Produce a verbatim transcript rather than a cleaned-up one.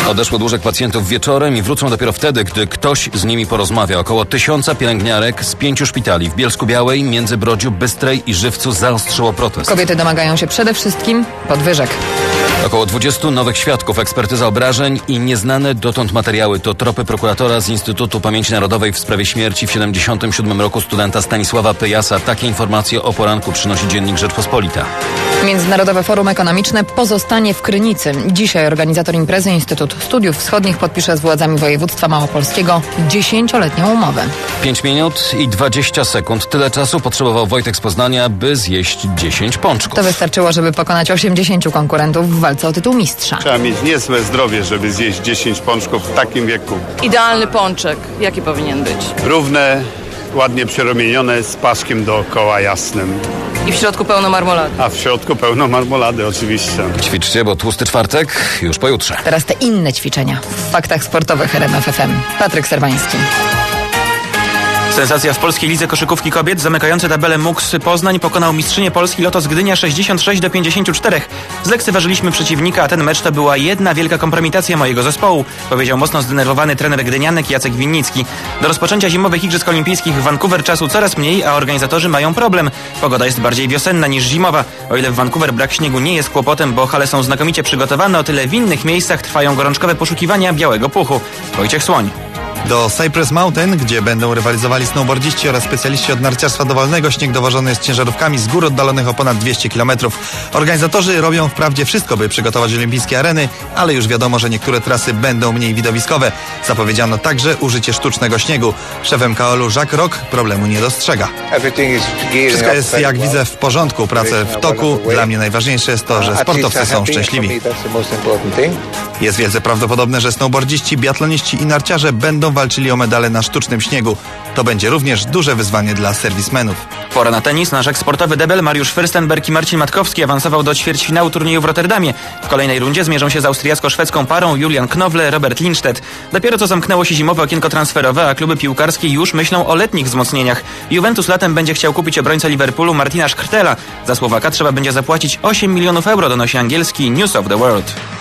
Odeszło dłużek pacjentów wieczorem i wrócą dopiero wtedy, gdy ktoś z nimi porozmawia. Około tysiąca pielęgniarek z pięciu szpitali w Bielsku-Białej, Międzybrodziu, Bystrej i Żywcu zaostrzyło protest. Kobiety domagają się przede wszystkim podwyżek. Około dwudziestu nowych świadków, ekspertyza obrażeń i nieznane dotąd materiały to tropy prokuratora z Instytutu Pamięci Narodowej w sprawie śmierci w siedemdziesiątym siódmym roku studenta Stanisława Pyjasa. Takie informacje o poranku przynosi dziennik Rzeczpospolita. Międzynarodowe Forum Ekonomiczne pozostanie w Krynicy. Dzisiaj organizator imprezy Instytut Studiów Wschodnich podpisze z władzami województwa małopolskiego dziesięcioletnią umowę. Pięć minut i dwadzieścia sekund. Tyle czasu potrzebował Wojtek z Poznania, by zjeść dziesięć pączków. To wystarczyło, żeby pokonać osiemdziesięciu konkurentów w walce o tytuł mistrza. Trzeba mieć niezłe zdrowie, żeby zjeść dziesięć pączków w takim wieku. Idealny pączek. Jaki powinien być? Równe, ładnie przerumienione, z paszkiem dookoła jasnym. I w środku pełno marmolady. A w środku pełno marmolady oczywiście. Ćwiczcie, bo tłusty czwartek już pojutrze. Teraz te inne ćwiczenia w faktach sportowych R M F F M. Patryk Serwański. Sensacja w polskiej lidze koszykówki kobiet. Zamykający tabelę M U K S Poznań pokonał mistrzynię Polski Lotos Gdynia sześćdziesiąt sześć do pięćdziesięciu czterech. Zlekceważyliśmy przeciwnika, a ten mecz to była jedna wielka kompromitacja mojego zespołu, powiedział mocno zdenerwowany trener gdynianek Jacek Winnicki. Do rozpoczęcia zimowych Igrzysk Olimpijskich w Vancouver czasu coraz mniej, a organizatorzy mają problem. Pogoda jest bardziej wiosenna niż zimowa. O ile w Vancouver brak śniegu nie jest kłopotem, bo hale są znakomicie przygotowane, o tyle w innych miejscach trwają gorączkowe poszukiwania białego puchu. Wojciech Słoń. Do Cypress Mountain, gdzie będą rywalizowali snowboardziści oraz specjaliści od narciarstwa dowolnego, śnieg dowożony jest ciężarówkami z gór oddalonych o ponad dwieście kilometrów. Organizatorzy robią wprawdzie wszystko, by przygotować olimpijskie areny, ale już wiadomo, że niektóre trasy będą mniej widowiskowe. Zapowiedziano także użycie sztucznego śniegu. Szef M K O L-u Jacques Roch problemu nie dostrzega. Wszystko jest, jak widzę, w porządku. Prace w toku. Dla mnie najważniejsze jest to, że sportowcy są szczęśliwi. Jest wielce prawdopodobne, że snowboardziści, biatloniści i narciarze będą walczyli o medale na sztucznym śniegu. To będzie również duże wyzwanie dla serwismenów. Pora na tenis. Nasz eksportowy debel Mariusz Fürstenberg i Marcin Matkowski awansował do ćwierćfinału turnieju w Rotterdamie. W kolejnej rundzie zmierzą się z austriacko-szwedzką parą Julian Knowle, Robert Lindstedt. Dopiero co zamknęło się zimowe okienko transferowe, a kluby piłkarskie już myślą o letnich wzmocnieniach. Juventus latem będzie chciał kupić obrońcę Liverpoolu Martina Szkrtela. Za Słowaka trzeba będzie zapłacić osiem milionów euro, donosi angielski News of the World.